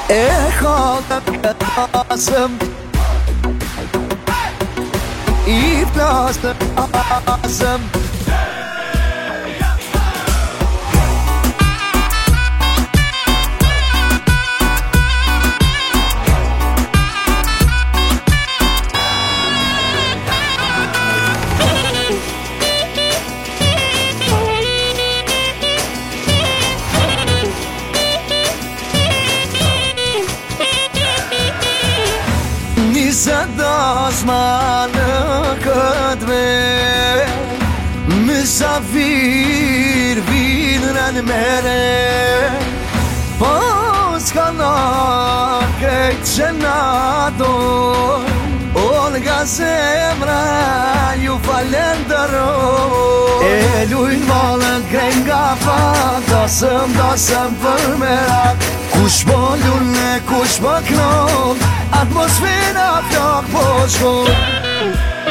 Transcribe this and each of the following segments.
E kallëm kasëm I plasëm asëm Nisë dasma në këtë ver Mësafir vinë në mere Po s'ka në këtë që na doj Olga zemra ju falenderoj E lujnë malën krejnë nga fat Dasëm për merak Kush po lullë, kush po knoll Atmosfera flok po shkon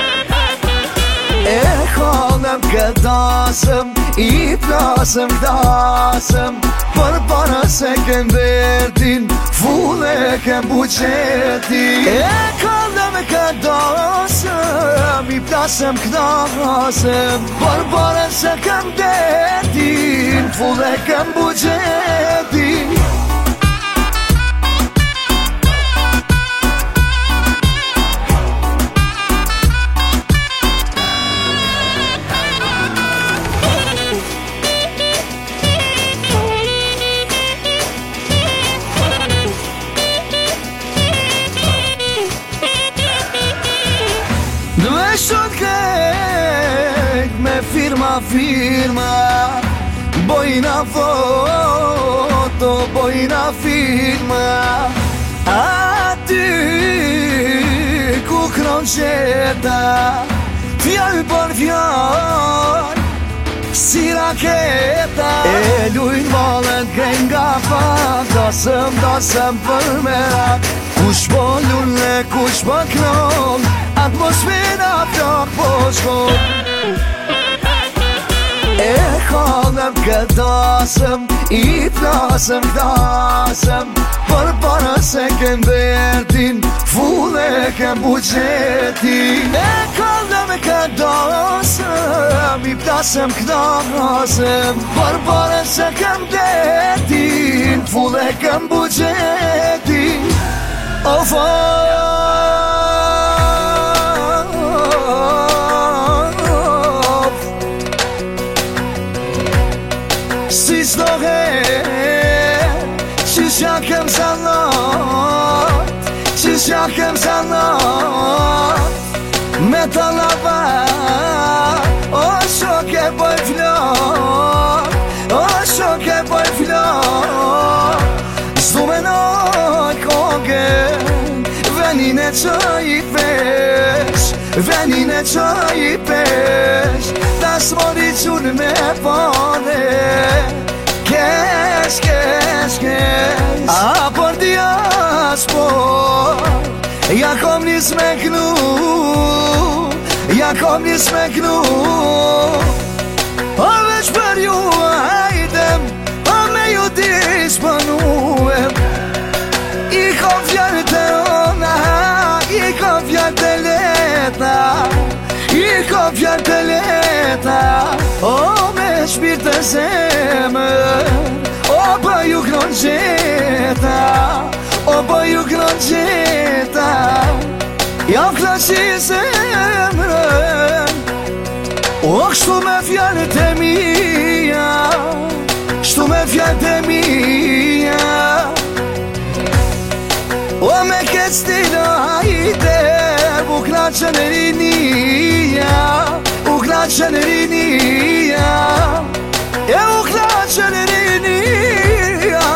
E kallëm këtasëm I plasëm këtasëm Për para se kem vertin Full e kem buqetin E kallëm këtasëm I plasëm këtasëm Për para se kem vertin Full e kem buqetin Dve shot krejt me firma Bojna foto, bojna filma Aty ku kron qeta Fjall për fjall Si raketa E lujnë malën krejnë nga fat Dasëm për merak Kush po lullë, kush po knoll Atmosfera flok po shkon E kallëm këtasëm I plasëm këtasëm Për para se kem vertin Full e kem buqetin E kallëm këtasëm I plasëm këtasëm Për para se kem vertin Full e kem buqetin Of Si s'dohe Qisha kem sanat Qisha kem sanat Me talabat O shoke boj flok O shoke boj flok Zdu me noj kogen Venin e qoj I pesh Venin e qoj I pesh Tas mori qun me pone Kesh A por diaspor Ja kom nis me knu Ja kom nis me knu A veç për ju hajdem A me ju disponuem I kom fjallë të ona I kom fjallë të leta I kom fjallë të leta O me shpirë të zemër O për ju kron gjeta O për ju kron gjeta Ja klasi zemrën O kështu me fjallë të mija Kështu me fjallë të mija O me këtë stila hajde U knaqën e rinia U knaqën e rinia E u knaqën e rinia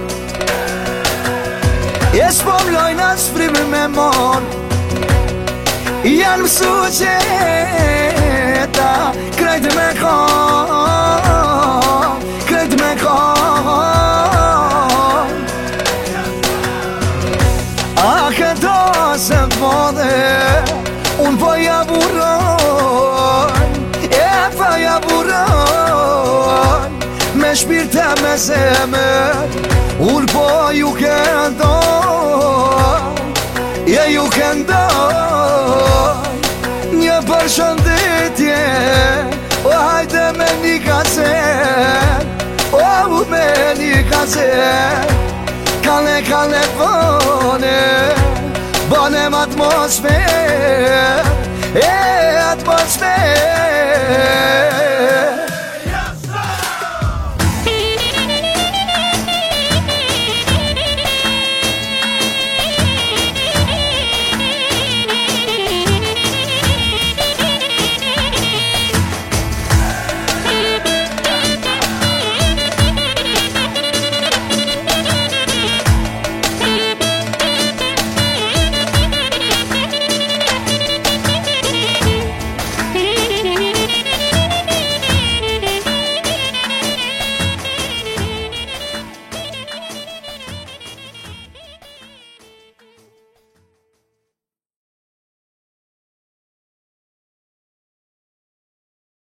E s'po mlojnë as frim me mon Janë mësu qeta Krejt me kon Krejt me kon A këto se vode Unë po ja burron E po ja burron Me shpirë të me zemer Unë po ju ke këndon, je ju këndon një përshëndetje. O hajde me një kaset, o me një kaset, kane bone, bone m'atmosfer, atmosfer.